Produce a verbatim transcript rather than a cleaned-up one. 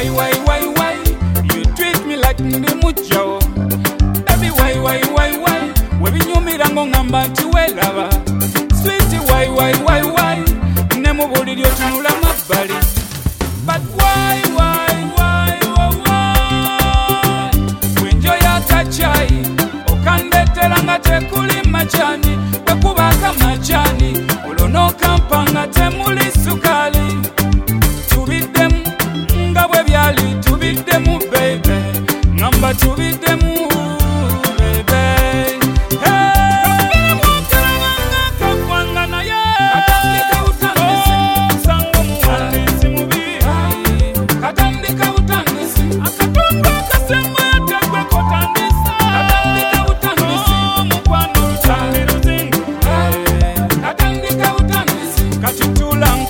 why, why, why, why? You treat me like ndi mucho. Baby, why, why, why, why? Webi nyumira ngamba ntiwelaba. Sweetie, why, why, why, why? Nemu buliryo tunula mabali. But why, why, why, why, why? Wenjo yakachai, okandetera nga tekuli machani, wekubaka machani, olono kampanga temuli sukali. Tubidemu, nga bwe byali, tubidemu baby, ngamba tubidemu baby. Hey, mwakalanga kakwanga naye, katandika utandisi, sango muwandisi mubi. Katandika utandisi, akatundu akasema yategwe kotandisa. Katandika utandisi, mukwano lutali luzingu. Katandika utandisi, katitula